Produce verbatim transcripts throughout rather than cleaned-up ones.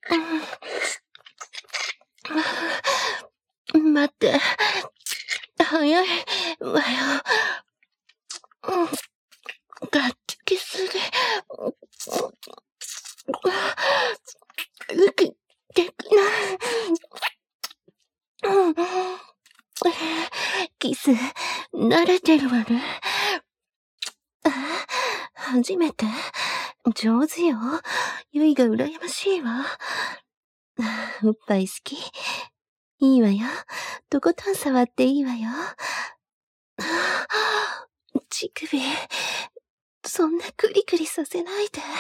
待って。早いわよ。がっつきすぎ。息できない。キス、慣れてるわね。初めて上手よ。ゆいが羨ましいわ。おっぱい好き。いいわよ。とことん触っていいわよ。乳首、そんなクリクリさせないで。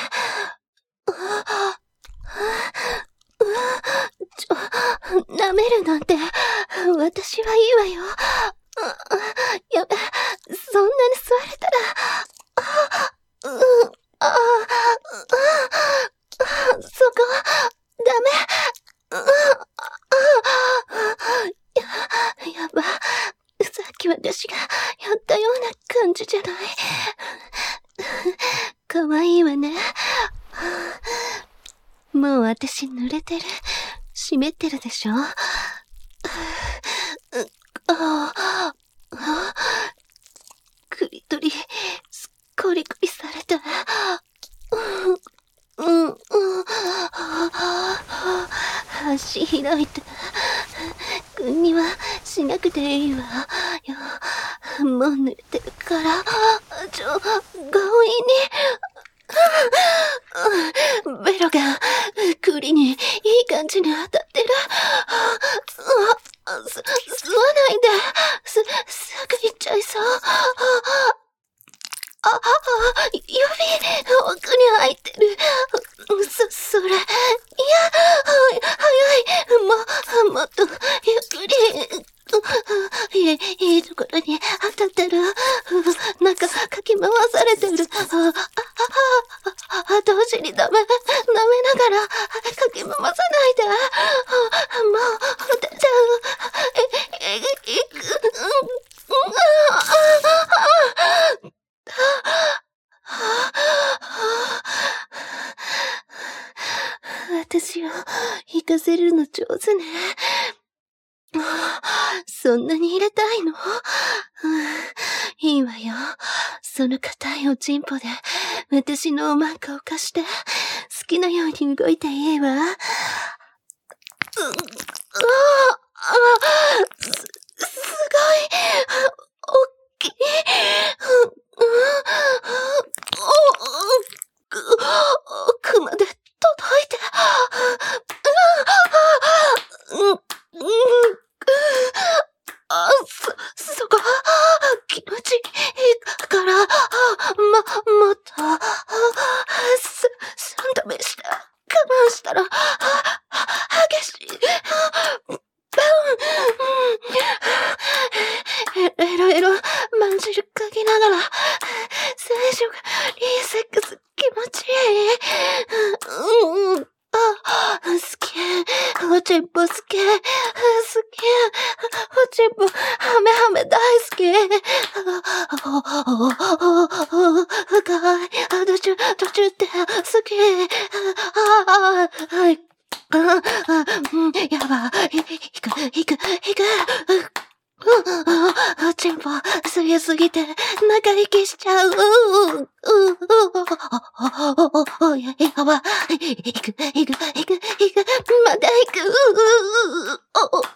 ちょ、舐めるなんて、私はいいわよ。やべ、そんなに吸われたら、うん、あ、そこ、ダメ。や、やば。さっき私がやったような感じじゃない。かわいいわね。もう私濡れてる。湿ってるでしょ。ああ、クリトリ、コリコリされた。うん、うん、足開いて。君にはしなくていいわよ。もう濡れてるから、ちょ、強引に。ベロが栗にいい感じに当たってる。す、吸わないで。す、すぐ行っちゃいそう。あ、あ、指、奥に入ってる。そ、それ、いや、早い。も、もっと、ゆっくり。いい、いいところに当たってる。なんか、かき回されてる。あ、あ、あ、同時にダメ、舐めながら、かき回さないで。もう、出ちゃう。え、え、いく、私を行かせるの上手ね。そんなに入れたいの？いいわよ。その硬いおちんぽで私のおまんこを貸して、好きなように動いていいわ。う、ああ、す、すごい、おっきい。奥まで届いて。うん、うん、あ、そ、そこ、気持ちいいから、ま、もっと、す、三度目して、我慢したら、激しい、バン、エロエロ、まんじるかきながら、最初が、いいセックス、気持ちいい。うん、あ、好き。おちんぽ好き。好き。おちんぽ、ハメハメ大好き。深い。途中、途中って好き。ああ、はい。やばい。いく、いく、いく。おちんぽ、すぎすぎて、中息しちゃう。う、う、お、や、やばい。いく、いく、いく、いく、まだいく。お、お、お、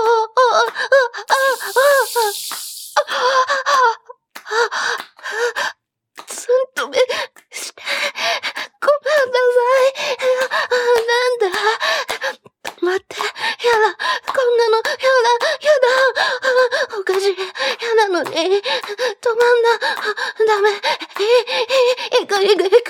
つんとめして、ごめんなさい。なんだ。待って、やだ。こんなの、やだ、やだ。おかしい。やなのに、止まんな。ダメ。い、いく、いく、いく。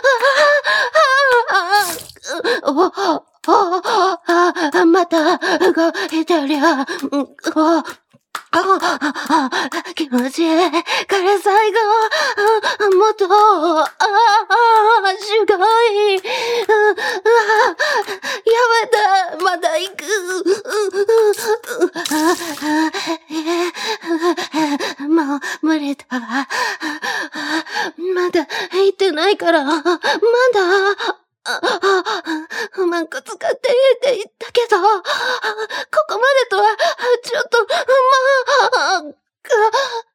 お、お、また、動いてるよ。お、あ、気持ちいい。から最後、もっと、ああ、すごい。やめて、まだ行く。もう、無理だ。まだ、行ってないから、まだ、うまなんか使っていいって言ったけど、ここまでとは、ちょっと、まあ、